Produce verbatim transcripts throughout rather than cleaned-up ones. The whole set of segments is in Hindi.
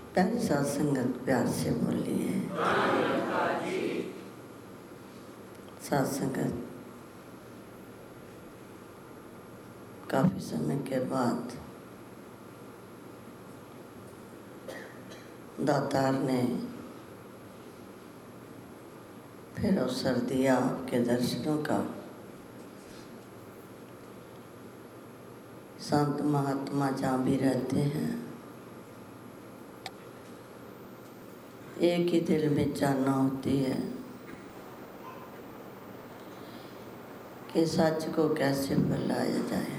प्यारी साथ संगत प्यार से बोलिए। साथ संगत काफ़ी समय के बाद दातार ने फिर अवसर दिया आपके दर्शनों का। संत महात्मा जहाँ भी रहते हैं एक ही दिल में चाहना होती है कि सच को कैसे फैलाया जाए।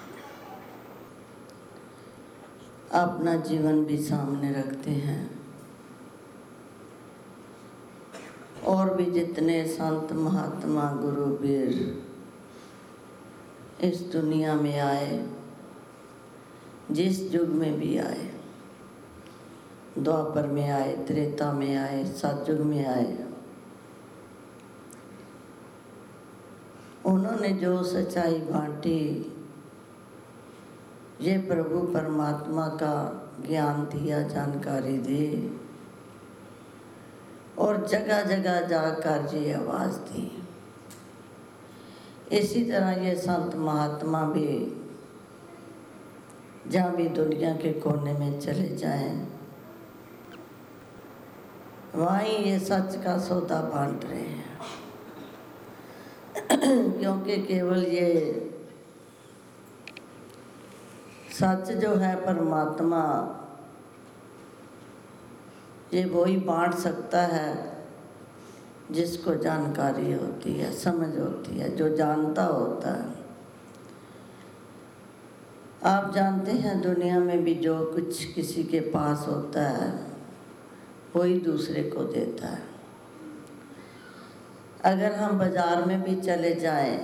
अपना जीवन भी सामने रखते हैं और भी जितने संत महात्मा गुरु वीर इस दुनिया में आए, जिस युग में भी आए, द्वापर में आए, त्रेता में आए, सतयुग में आए, उन्होंने जो सच्चाई बांटी, ये प्रभु परमात्मा का ज्ञान दिया, जानकारी दी और जगह जगह जाकर ये आवाज़ दी। इसी तरह ये संत महात्मा भी जहाँ भी दुनिया के कोने में चले जाएं, वहीं ये सच का सौदा बांट रहे हैं। क्योंकि केवल ये सच जो है परमात्मा, ये वही बांट सकता है जिसको जानकारी होती है, समझ होती है, जो जानता होता है। आप जानते हैं दुनिया में भी जो कुछ किसी के पास होता है वही दूसरे को देता है। अगर हम बाज़ार में भी चले जाएं,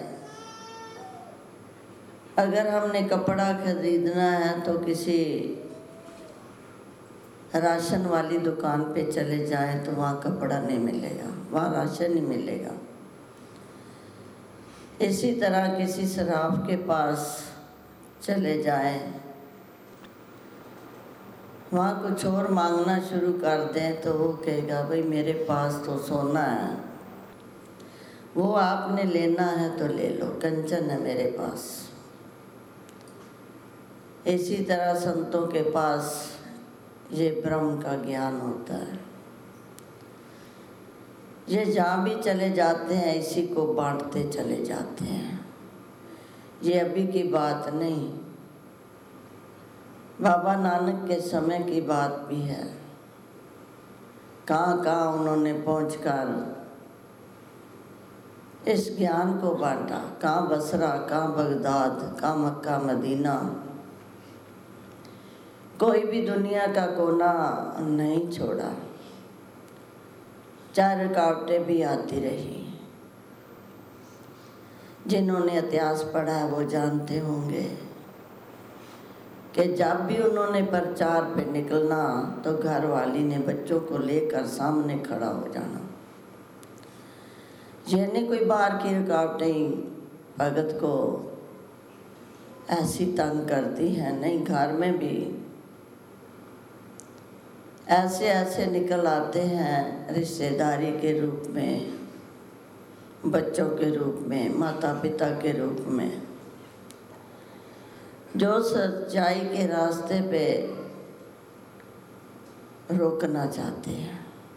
अगर हमने कपड़ा खरीदना है तो किसी राशन वाली दुकान पे चले जाएं तो वहाँ कपड़ा नहीं मिलेगा, वहाँ राशन नहीं मिलेगा। इसी तरह किसी शराब के पास चले जाएं, वहाँ कुछ और मांगना शुरू कर दें तो वो कहेगा भाई मेरे पास तो सोना है, वो आपने लेना है तो ले लो, कंचन है मेरे पास। इसी तरह संतों के पास ये ब्रह्म का ज्ञान होता है। ये जहाँ भी चले जाते हैं इसी को बांटते चले जाते हैं। ये अभी की बात नहीं, बाबा नानक के समय की बात भी है। कहाँ कहाँ उन्होंने पहुंचकर इस ज्ञान को बांटा, कहाँ बसरा, कहाँ बगदाद, कहाँ मक्का मदीना, कोई भी दुनिया का कोना नहीं छोड़ा। चार रुकावटें भी आती रही। जिन्होंने इतिहास पढ़ा है वो जानते होंगे कि जब भी उन्होंने प्रचार पे निकलना तो घर वाली ने बच्चों को लेकर सामने खड़ा हो जाना। ये नहीं कोई बाहर की रुकावटें भगत को ऐसी तंग करती हैं, नहीं, घर में भी ऐसे ऐसे निकल आते हैं रिश्तेदारी के रूप में, बच्चों के रूप में, माता पिता के रूप में, जो सच्चाई के रास्ते पे रोकना चाहते हैं।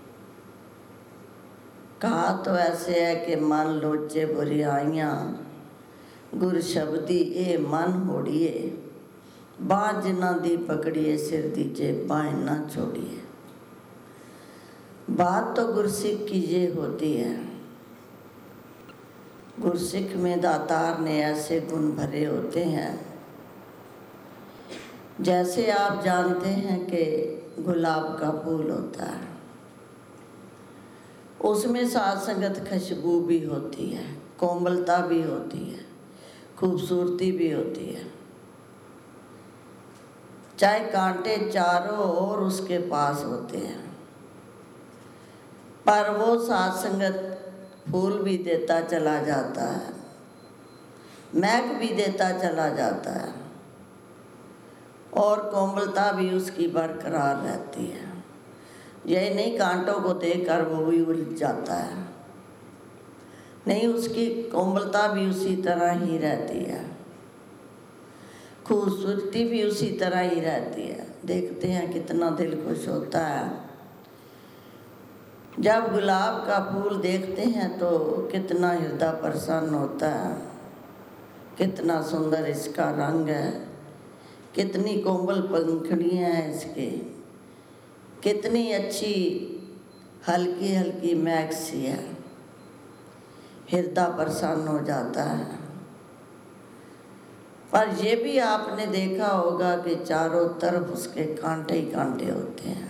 कहा तो ऐसे है कि मन लोचे बुराइयाँ गुर शब्दी ए मन होड़िए, बाँझ ना दी पकड़िए सिर दीजे बाएं ना छोड़िए। बात तो गुरसिख की ये होती है। गुरसिख में दातार ने ऐसे गुण भरे होते हैं, जैसे आप जानते हैं कि गुलाब का फूल होता है, उसमें साथ संगत खुशबू भी होती है, कोमलता भी होती है, खूबसूरती भी होती है। चाहे कांटे चारों ओर उसके पास होते हैं, पर वो साथ संगत फूल भी देता चला जाता है, महक भी देता चला जाता है और कोमलता भी उसकी बरकरार रहती है। यही नहीं, कांटों को देखकर वो भी उलझ जाता है, नहीं, उसकी कोमलता भी उसी तरह ही रहती है, खूबसूरती भी उसी तरह ही रहती है। देखते हैं कितना दिल खुश होता है जब गुलाब का फूल देखते हैं, तो कितना हृदय प्रसन्न होता है, कितना सुंदर इसका रंग है, कितनी कोमल पंखुड़ियाँ हैं इसके, कितनी अच्छी हल्की हल्की महक सी है, हृदय प्रसन्न हो जाता है। पर ये भी आपने देखा होगा कि चारों तरफ उसके कांटे ही कांटे होते हैं,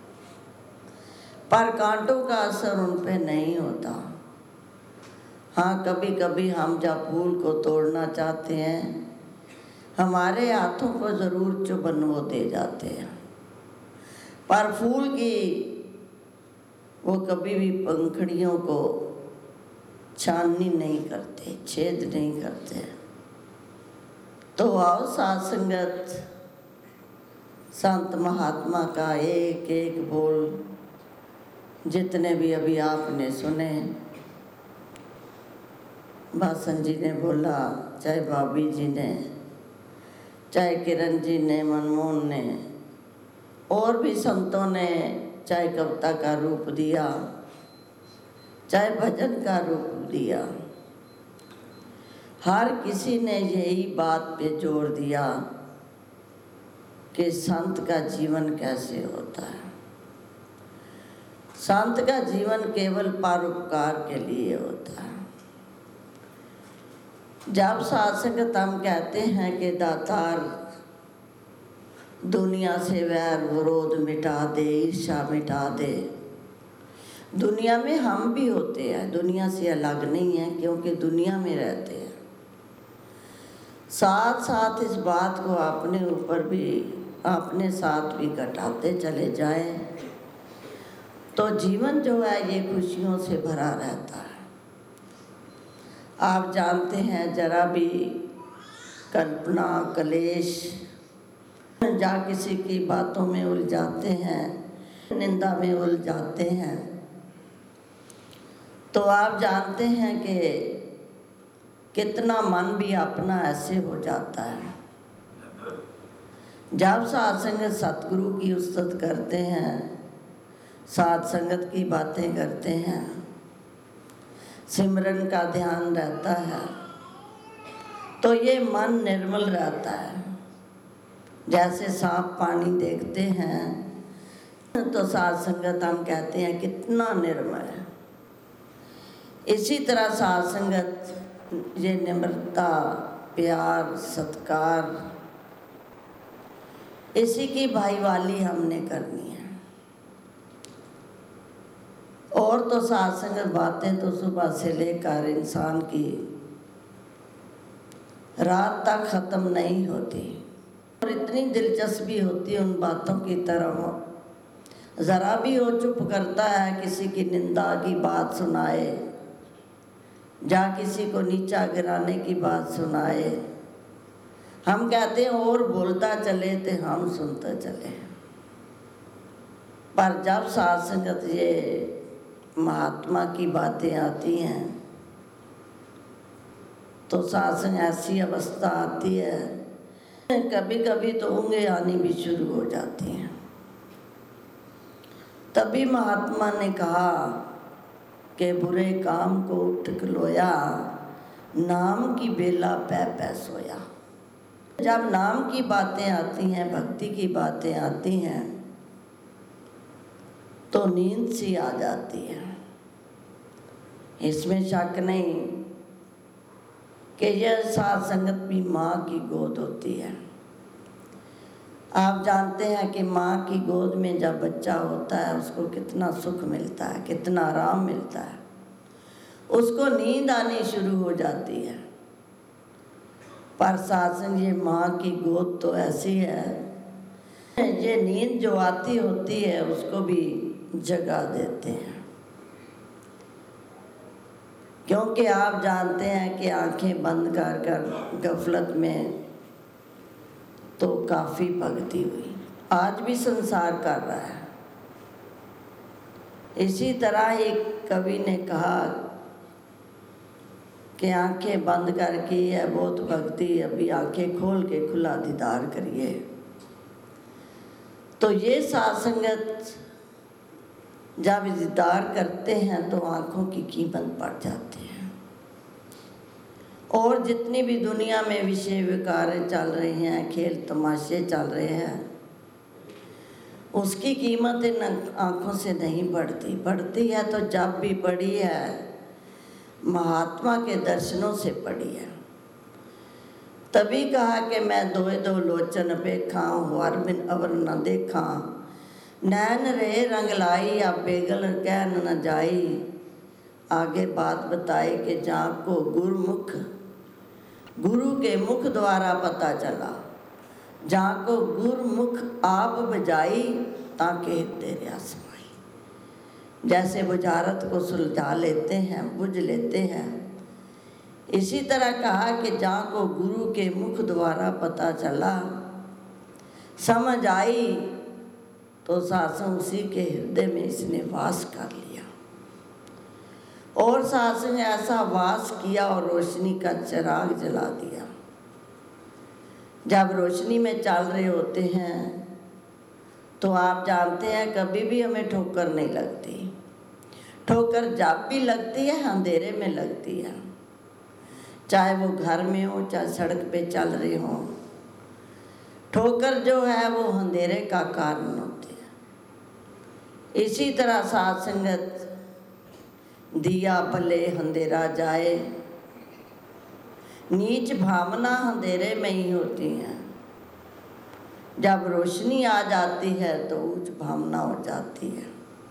पर कांटों का असर उन पे नहीं होता। हाँ, कभी कभी हम जब फूल को तोड़ना चाहते हैं, हमारे हाथों को ज़रूर चुभन वो दे जाते हैं, पर फूल की वो कभी भी पंखुड़ियों को छाननी नहीं करते, छेद नहीं करते। तो आओ साथ संगत, संत महात्मा का एक एक बोल जितने भी अभी आपने सुने, भाषण जी ने बोला, चाहे भाभी जी ने, चाहे किरण जी ने, मनमोहन ने, और भी संतों ने चाहे कविता का रूप दिया, चाहे भजन का रूप दिया, हर किसी ने यही बात पे जोर दिया कि संत का जीवन कैसे होता है। संत का जीवन केवल परोपकार के लिए होता है। जब सात्संगत हम कहते हैं कि दातार दुनिया से वैर विरोध मिटा दे, ईर्ष्या मिटा दे, दुनिया में हम भी होते हैं, दुनिया से अलग नहीं है, क्योंकि दुनिया में रहते हैं। साथ साथ इस बात को अपने ऊपर भी, अपने साथ भी घटाते चले जाएं, तो जीवन जो है ये खुशियों से भरा रहता है। आप जानते हैं, जरा भी कल्पना कलेश जा किसी की बातों में उलझाते हैं, निंदा में उलझाते हैं, तो आप जानते हैं कि कितना मन भी अपना ऐसे हो जाता है। जब साथ संगत सतगुरु की उस्तत करते हैं, साथ संगत की बातें करते हैं, सिमरन का ध्यान रहता है, तो ये मन निर्मल रहता है। जैसे साफ पानी देखते हैं तो साथ संगत हम कहते हैं कितना निर्मल है। इसी तरह साथ संगत ये निम्रता, प्यार, सत्कार, इसी की भाईवाली हमने करनी है। और तो साथ संगत बातें तो सुबह से लेकर इंसान की रात तक ख़त्म नहीं होती, और इतनी दिलचस्पी होती है उन बातों की तरफ। ज़रा भी वो चुप करता है, किसी की निंदा की बात सुनाए, जा किसी को नीचा गिराने की बात सुनाए, हम कहते हैं और बोलता चले तो हम सुनते चले। पर जब साथ संगत ये महात्मा की बातें आती हैं, तो साथ संग ऐसी अवस्था आती है, कभी कभी तो ऊँगे आनी भी शुरू हो जाती हैं। तभी महात्मा ने कहा कि बुरे काम को उठ खलोया, नाम की बेला पै पै सोया। जब नाम की बातें आती हैं, भक्ति की बातें आती हैं, तो नींद सी आ जाती है। इसमें शक नहीं कि यह साथ संगत भी माँ की गोद होती है। आप जानते हैं कि माँ की गोद में जब बच्चा होता है, उसको कितना सुख मिलता है, कितना आराम मिलता है, उसको नींद आनी शुरू हो जाती है। पर साथ संग ये माँ की गोद तो ऐसी है, ये नींद जो आती होती है उसको भी जगा देते हैं। क्योंकि आप जानते हैं कि आंखें बंद कर कर गफलत में तो काफ़ी भक्ति हुई, आज भी संसार कर रहा है। इसी तरह एक कवि ने कहा कि आंखें बंद करके है बहुत भक्ति, अभी आंखें खोल के खुला दीदार करिए। तो ये साध संगत जब दीदार करते हैं तो आंखों की कीमत बढ़ जाती है। और जितनी भी दुनिया में विषय विकारें चल रही हैं, खेल तमाशे चल रहे हैं, उसकी कीमत इन आँखों से नहीं बढ़ती। बढ़ती है तो जब भी पड़ी है महात्मा के दर्शनों से पड़ी है। तभी कहा कि मैं दोए दो लोचन अपेखा, हुआर बिन अवर न देखा, नैन रहे रंग लाई, आप बेगल कह न जाई। आगे बात बताए कि जहाँ को गुरुमुख गुरु के मुख द्वारा पता चला, जहाँ को गुरुमुख आप बजाई, ताकि हृदय रस माई। जैसे बुझारत को सुलझा लेते हैं, बुझ लेते हैं, इसी तरह कहा कि जहाँ को गुरु के मुख द्वारा पता चला, समझ आई, तो सासंग उसी के हृदय में इसने वास कर लिया। और सासंग ऐसा वास किया और रोशनी का चिराग जला दिया। जब रोशनी में चल रहे होते हैं तो आप जानते हैं कभी भी हमें ठोकर नहीं लगती। ठोकर जब भी लगती है अंधेरे में लगती है, चाहे वो घर में हो चाहे सड़क पे चल रहे हो। ठोकर जो है वो अंधेरे का कारण होती है। इसी तरह साध संगत दिया भले अंधेरा जाए, नीच भावना अंधेरे में ही होती है। जब रोशनी आ जाती है तो ऊंच भावना हो जाती है।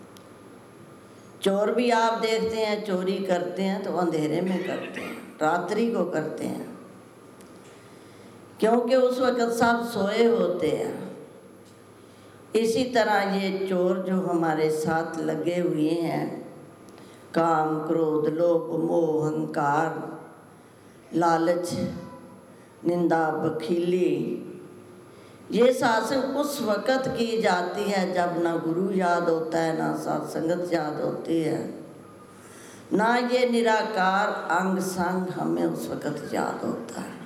चोर भी आप देखते हैं चोरी करते हैं तो अंधेरे में करते हैं, रात्रि को करते हैं, क्योंकि उस वक़्त सब सोए होते हैं। इसी तरह ये चोर जो हमारे साथ लगे हुए हैं, काम क्रोध लोभ मोह अहंकार लालच निंदा बखीली, ये शासन उस वक़्त की जाती है जब ना गुरु याद होता है, ना साथ संगत याद होती है, ना ये निराकार अंग संग हमें उस वक़्त याद होता है।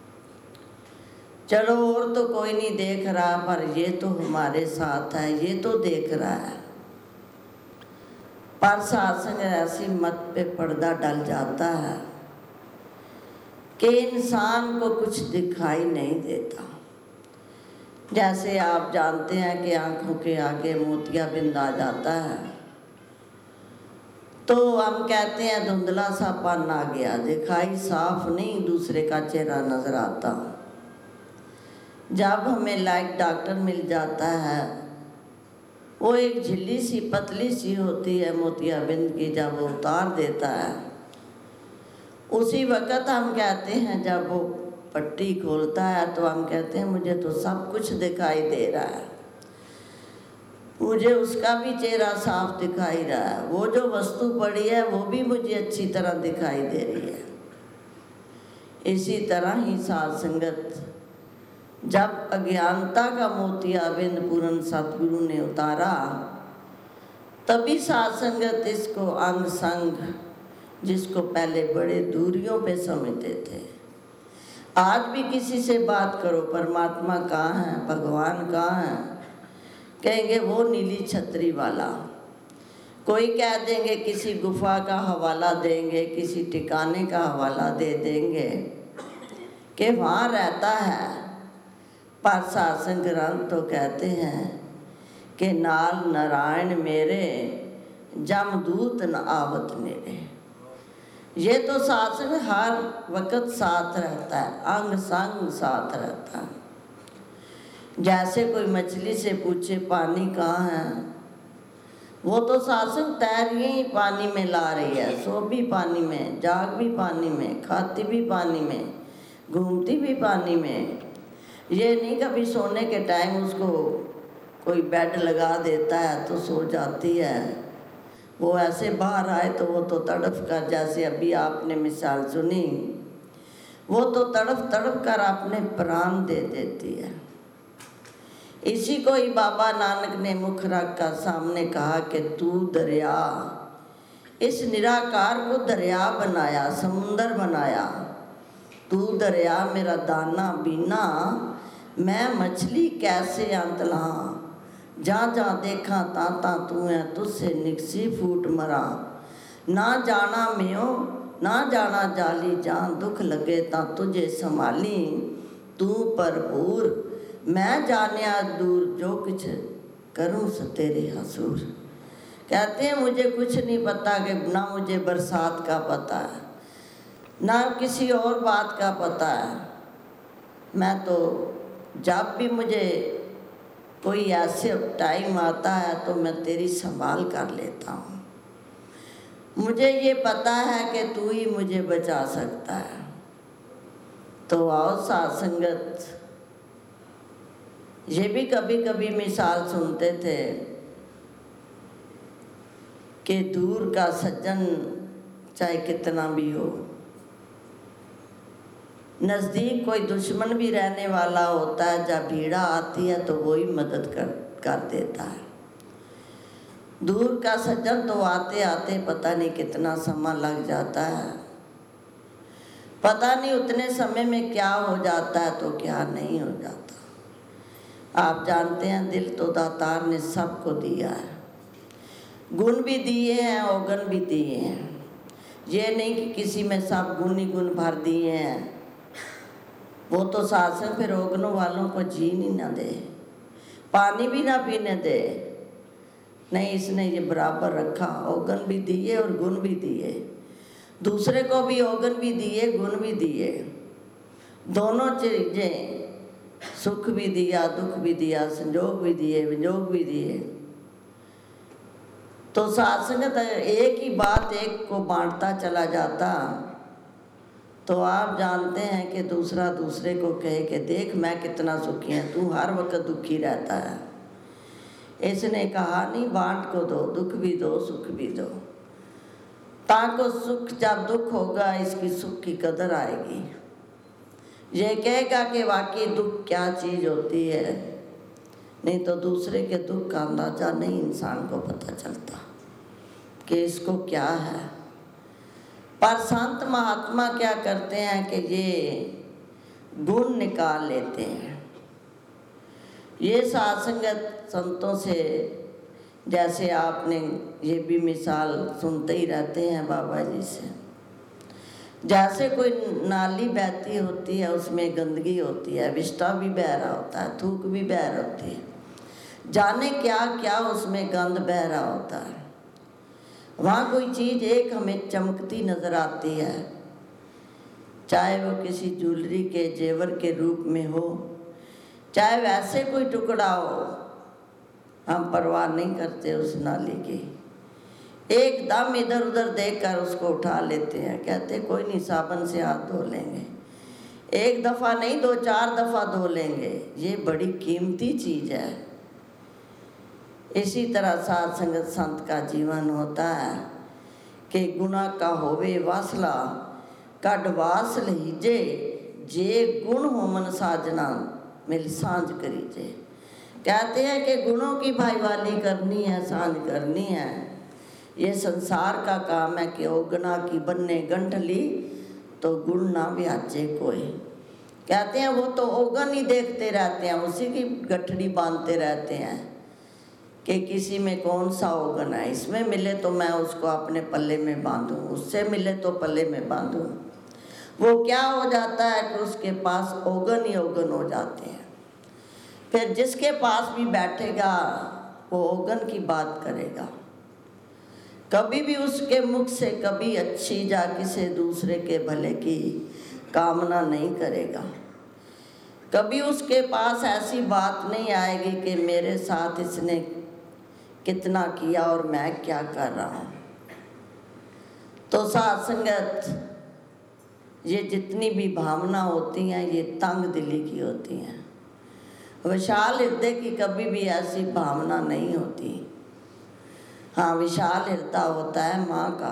चलो और तो कोई नहीं देख रहा, पर ये तो हमारे साथ है, ये तो देख रहा है। पर सासंग ऐसी मत पे पर्दा डल जाता है कि इंसान को कुछ दिखाई नहीं देता। जैसे आप जानते हैं कि आंखों के आगे मोतियाबिंद आ जाता है तो हम कहते हैं धुंधला सा पन आ गया, दिखाई साफ नहीं दूसरे का चेहरा नजर आता। जब हमें लाइट डॉक्टर मिल जाता है, वो एक झिल्ली सी पतली सी होती है मोतियाबिंद की, जब वो उतार देता है उसी वक़्त हम कहते हैं, जब वो पट्टी खोलता है तो हम कहते हैं मुझे तो सब कुछ दिखाई दे रहा है, मुझे उसका भी चेहरा साफ दिखाई रहा है, वो जो वस्तु पड़ी है वो भी मुझे अच्छी तरह दिखाई दे रही है। इसी तरह ही साध संगत जब अज्ञानता का मोतियाबिंद पूर्ण सतगुरु ने उतारा, तभी साध संगत इसको अंग संग, जिसको पहले बड़े दूरियों पे समझते थे, आज भी किसी से बात करो परमात्मा कहाँ है, भगवान कहाँ है, कहेंगे वो नीली छतरी वाला। कोई कह देंगे किसी गुफा का हवाला देंगे, किसी ठिकाने का हवाला दे देंगे कि वहाँ रहता है। पर शासन ग्रंथ तो कहते हैं कि नाल नारायण मेरे, जमदूत न आवत मेरे। ये तो शासन हर वक़्त साथ रहता है, अंग संग साथ रहता है। जैसे कोई मछली से पूछे पानी कहाँ है, वो तो शासन तैर ही पानी में ला रही है, सो भी पानी में, जाग भी पानी में, खाती भी पानी में, घूमती भी पानी में। ये नहीं कभी सोने के टाइम उसको कोई बेड लगा देता है तो सो जाती है, वो ऐसे बाहर आए तो वो तो तड़फ कर, जैसे अभी आपने मिसाल सुनी, वो तो तड़फ तड़फ कर अपने प्राण दे देती है। इसी को ही बाबा नानक ने मुख रख कर सामने कहा कि तू दरिया, इस निराकार को दरिया बनाया, समुंदर बनाया। तू दरिया मेरा दाना बीना, मैं मछली कैसे अंत लां। जहाँ जहाँ देखा ता ता तू है, तुझसे निकसी फूट मरा। ना जाना म्यों ना जाना जाली, जहाँ दुख लगे ता तुझे संभाली। तू भरपूर मैं जानिया दूर, जो कुछ करूँ स तेरे हसूर। कहते हैं मुझे कुछ नहीं पता, कि ना मुझे बरसात का पता है ना किसी और बात का पता है। मैं तो जब भी मुझे कोई ऐसे टाइम आता है तो मैं तेरी संभाल कर लेता हूँ। मुझे ये पता है कि तू ही मुझे बचा सकता है। तो आओ साथ संगत, ये भी कभी कभी मिसाल सुनते थे कि दूर का सज्जन चाहे कितना भी हो, नज़दीक कोई दुश्मन भी रहने वाला होता है, जब भीड़ा आती है तो वही मदद कर कर देता है। दूर का सज्जन तो आते आते पता नहीं कितना समय लग जाता है, पता नहीं उतने समय में क्या हो जाता है तो क्या नहीं हो जाता। आप जानते हैं दिल तो दातार ने सबको दिया है, गुण भी दिए हैं अवगुण भी दिए हैं। ये नहीं कि किसी में सब गुण ही गुण भर दिए हैं, वो तो सासंग फिर अवगुणों वालों को जीने ना दे, पानी भी ना पीने दे। नहीं, इसने ये बराबर रखा, अवगुण भी दिए और गुण भी दिए, दूसरे को भी अवगुण भी दिए गुण भी दिए, दोनों चीज़ें, सुख भी दिया दुख भी दिया, संजोग भी दिए विजोग भी दिए। तो सात्संगत एक ही बात एक को बांटता चला जाता तो आप जानते हैं कि दूसरा दूसरे को कहे कि देख मैं कितना सुखी है, तू हर वक्त दुखी रहता है। इसने कहा नहीं, बांट को दो, दुख भी दो सुख भी दो, ताको सुख जब दुख होगा इसकी सुख की कदर आएगी। ये कहेगा कि वाकई दुख क्या चीज़ होती है, नहीं तो दूसरे के दुख का अंदाज़ा नहीं इंसान को पता चलता कि इसको क्या है। पर संत महात्मा क्या करते हैं कि ये गुण निकाल लेते हैं। ये सात्संगत संतों से, जैसे आपने ये भी मिसाल सुनते ही रहते हैं बाबा जी से, जैसे कोई नाली बहती होती है उसमें गंदगी होती है, विष्टा भी बह रहा होता है, थूक भी बह रही होती है, जाने क्या क्या उसमें गंद बह रहा होता है। वहाँ कोई चीज़ एक हमें चमकती नज़र आती है, चाहे वो किसी ज्वेलरी के जेवर के रूप में हो, चाहे वैसे कोई टुकड़ा हो, हम परवाह नहीं करते उस नाली की। एकदम इधर उधर देखकर उसको उठा लेते हैं, कहते कोई नहीं साबुन से हाथ धो लेंगे, एक दफ़ा नहीं दो चार दफ़ा धो लेंगे, ये बड़ी कीमती चीज़ है। इसी तरह साथ संगत संत का जीवन होता है कि गुना का होवे वासला कड़वास लीजे, जे गुण होमन साजना मिल सांझ करीजे। कहते हैं कि गुणों की भाईवाली करनी है, सांझ करनी है। ये संसार का काम है कि ओगना की बन्ने गंठली तो गुण ना ब्याचे कोई। कहते हैं वो तो ओगन ही देखते रहते हैं, उसी की गठड़ी बांधते रहते हैं कि किसी में कौन सा ओगन है, इसमें मिले तो मैं उसको अपने पल्ले में बांधूं, उससे मिले तो पल्ले में बांधूं। वो क्या हो जाता है कि उसके पास ओगन ही ओगन हो जाते हैं। फिर जिसके पास भी बैठेगा वो ओगन की बात करेगा, कभी भी उसके मुख से कभी अच्छी जा किसी दूसरे के भले की कामना नहीं करेगा। कभी उसके पास ऐसी बात नहीं आएगी कि मेरे साथ इसने कितना किया और मैं क्या कर रहा हूँ। तो साथ संगत ये जितनी भी भावना होती हैं ये तंग दिली की होती हैं, विशाल हृदय की कभी भी ऐसी भावना नहीं होती। हाँ, विशाल हृदय होता है माँ का।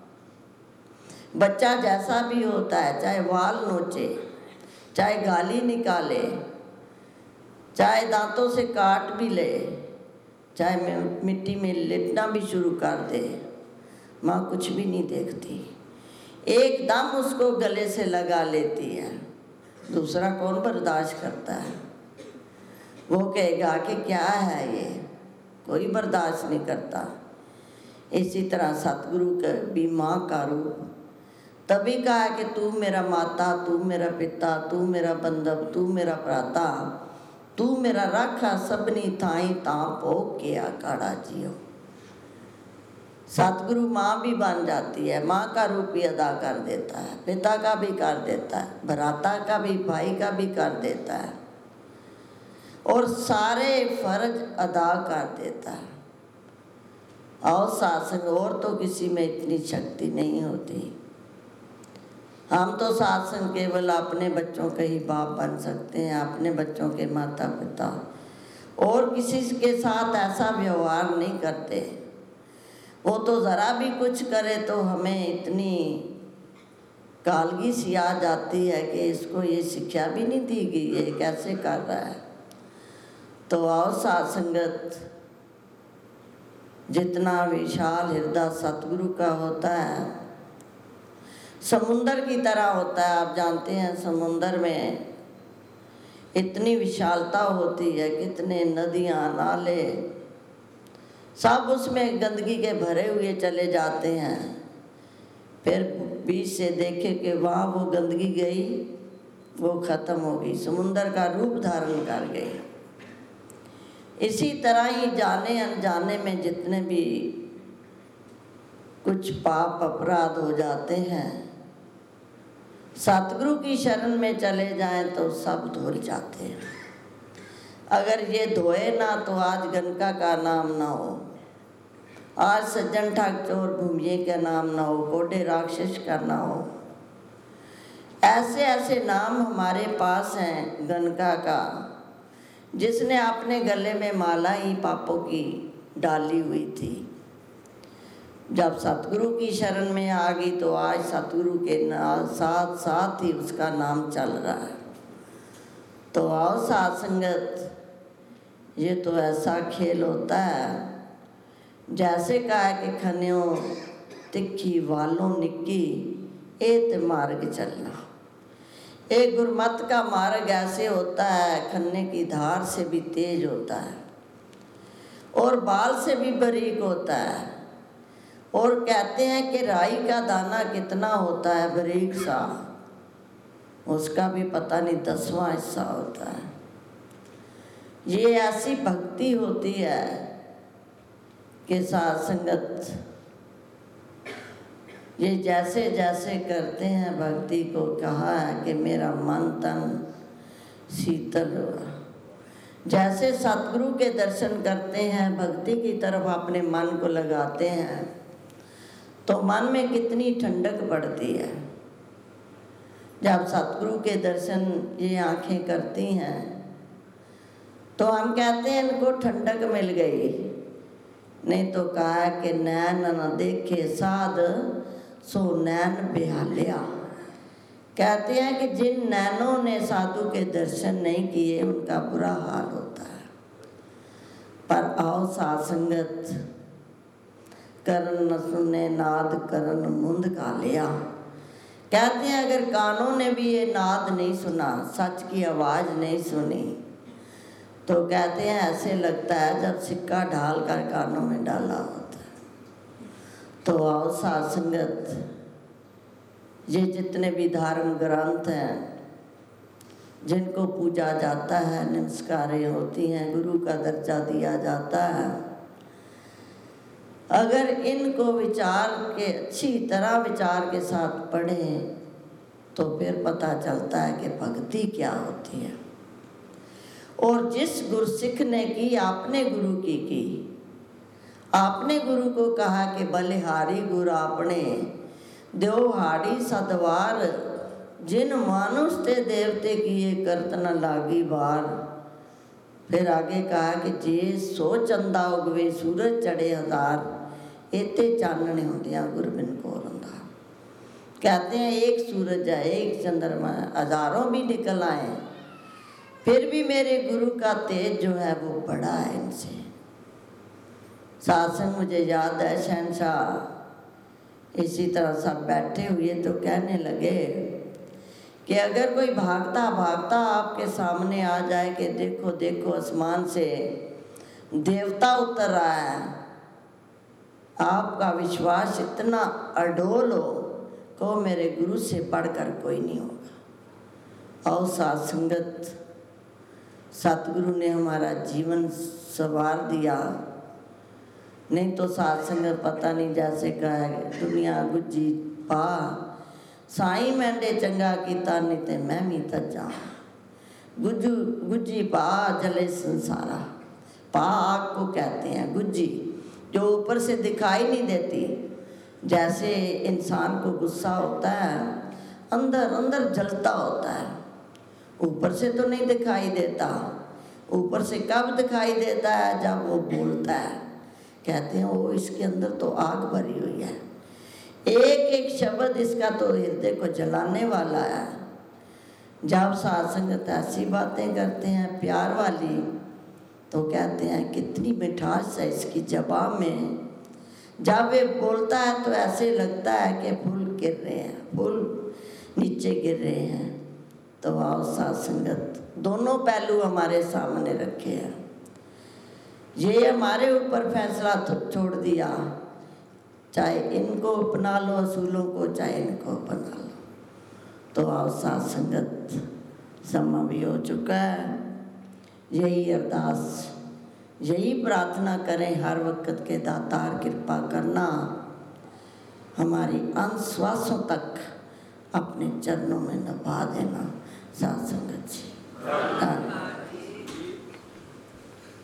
बच्चा जैसा भी होता है, चाहे वाल नोचे चाहे गाली निकाले, चाहे दांतों से काट भी ले, चाहे मिट्टी में लिटना भी शुरू कर दे, माँ कुछ भी नहीं देखती, एकदम उसको गले से लगा लेती है। दूसरा कौन बर्दाश्त करता है? वो कहेगा कि क्या है ये, कोई बर्दाश्त नहीं करता। इसी तरह सतगुरु का भी माँ का रूप तभी कहा कि तू मेरा माता, तू मेरा पिता, तू मेरा बंधव, तू मेरा भ्राता, तू मेरा राखा सबनी थाई तां भोग के आकाड़ा जियो। सतगुरु माँ भी बन जाती है, माँ का रूप भी अदा कर देता है, पिता का भी कर देता है, भ्राता का भी, भाई का भी कर देता है, और सारे फर्ज अदा कर देता है। और सत्संग और तो किसी में इतनी शक्ति नहीं होती। हम तो सत्संग केवल अपने बच्चों के ही बाप बन सकते हैं, अपने बच्चों के माता पिता, और किसी के साथ ऐसा व्यवहार नहीं करते। वो तो ज़रा भी कुछ करे तो हमें इतनी कालगी सी आ जाती है कि इसको ये शिक्षा भी नहीं दी गई, ये कैसे कर रहा है। तो आओ सत्संगत जितना विशाल हृदय सतगुरु का होता है, समुंदर की तरह होता है। आप जानते हैं समुंदर में इतनी विशालता होती है, कितने नदियाँ नाले सब उसमें गंदगी के भरे हुए चले जाते हैं। फिर बीच से देखे कि वहाँ वो गंदगी गई, वो ख़त्म हो गई, समुंदर का रूप धारण कर गई। इसी तरह ही जाने अनजाने में जितने भी कुछ पाप अपराध हो जाते हैं, सतगुरु की शरण में चले जाएं तो सब धुल जाते हैं। अगर ये धोए ना तो आज गनका का नाम ना हो, आज सज्जन ठाक चोर भूमिये का नाम ना हो, कोडे राक्षस का ना हो। ऐसे ऐसे नाम हमारे पास हैं गनका का, जिसने अपने गले में माला ही पापों की डाली हुई थी। जब सतगुरु की शरण में आ गई तो आज सतगुरु के साथ साथ ही उसका नाम चल रहा है। तो आओ साथ संगत, ये तो ऐसा खेल होता है जैसे कहा कि खन्यो तिखी वालों निक्की एत मार्ग चलना। एक गुरमत का मार्ग ऐसे होता है, खन्ने की धार से भी तेज होता है और बाल से भी बारीक होता है। और कहते हैं कि राई का दाना कितना होता है बारीक सा, उसका भी पता नहीं दसवां हिस्सा होता है। ये ऐसी भक्ति होती है कि साथ संगत ये जैसे जैसे करते हैं भक्ति को, कहा है कि मेरा मन तन शीतल हुआ। जैसे सतगुरु के दर्शन करते हैं, भक्ति की तरफ अपने मन को लगाते हैं, तो मन में कितनी ठंडक पड़ती है। जब सतगुरु के दर्शन ये आंखें करती हैं तो हम कहते हैं इनको ठंडक मिल गई। नहीं तो कहा कि नैन न देखे साध सो नैन बेहालिया। कहते हैं कि जिन नैनों ने साधु के दर्शन नहीं किए उनका बुरा हाल होता है। पर आओ साध संगत, करन न सुने नाद करन मुंद का लिया। कहते हैं अगर कानों ने भी ये नाद नहीं सुना, सच की आवाज़ नहीं सुनी, तो कहते हैं ऐसे लगता है जब सिक्का ढाल कर कानों में डाला होता है। तो आओ साध संगत, ये जितने भी धर्म ग्रंथ हैं जिनको पूजा जाता है, नमस्कारें होती हैं, गुरु का दर्जा दिया जाता है, अगर इनको विचार के अच्छी तरह विचार के साथ पढ़ें तो फिर पता चलता है कि भक्ति क्या होती है। और जिस गुरसिख ने की, आपने गुरु की की, आपने गुरु को कहा कि बलिहारी गुरु आपने देवहाड़ी सदवार, जिन मानुष ते देवते किए करत न लागी बार। फिर आगे कहा कि जे सो चंदा उगवे सूरज चढ़े हजार, इतने चानने होंदियां गुरबिन को रंदा। कहते हैं एक सूरज है, एक चंद्रमा है, हजारों भी निकल आए फिर भी मेरे गुरु का तेज जो है वो बड़ा है इनसे। सत्संग मुझे याद है, शहनशाह इसी तरह सब बैठे हुए तो कहने लगे कि अगर कोई भागता भागता आपके सामने आ जाए कि देखो देखो आसमान से देवता उतर रहा है, आपका विश्वास इतना अडोल हो, को मेरे गुरु से बढ़कर कोई नहीं होगा। और साथ संगत, सतगुरु ने हमारा जीवन संवार दिया। नहीं तो साथ संगत पता नहीं, जैसे कहा दुनिया गुज्जी पा साई मैंने चंगा किता नहीं ते मैं भी तजा, गुज्जू गुज्जी पा जले संसारा। पा आग को कहते हैं, गुज्जी जो ऊपर से दिखाई नहीं देती। जैसे इंसान को गुस्सा होता है, अंदर अंदर जलता होता है, ऊपर से तो नहीं दिखाई देता। ऊपर से कब दिखाई देता है? जब वो बोलता है। कहते हैं वो इसके अंदर तो आग भरी हुई है, एक एक शब्द इसका तो हृदय को जलाने वाला है। जब साथ संगत ऐसी बातें करते हैं प्यार वाली, तो कहते हैं कितनी मिठास है इसकी ज़बान में। जब वे बोलता है तो ऐसे लगता है कि फूल गिर रहे हैं, फूल नीचे गिर रहे हैं। तो आओ साथ संगत, दोनों पहलू हमारे सामने रखे हैं। ये हमारे ऊपर फैसला छोड़ दिया, चाहे इनको अपना लो असूलों को, चाहे इनको अपना लो। तो आओ साथ संगत, समा भी हो चुका है। यही अरदास, यही प्रार्थना करें हर वक्त के दातार कृपा करना, हमारी अंत श्वासों तक अपने चरणों में नभा देना। साथ संगत जी।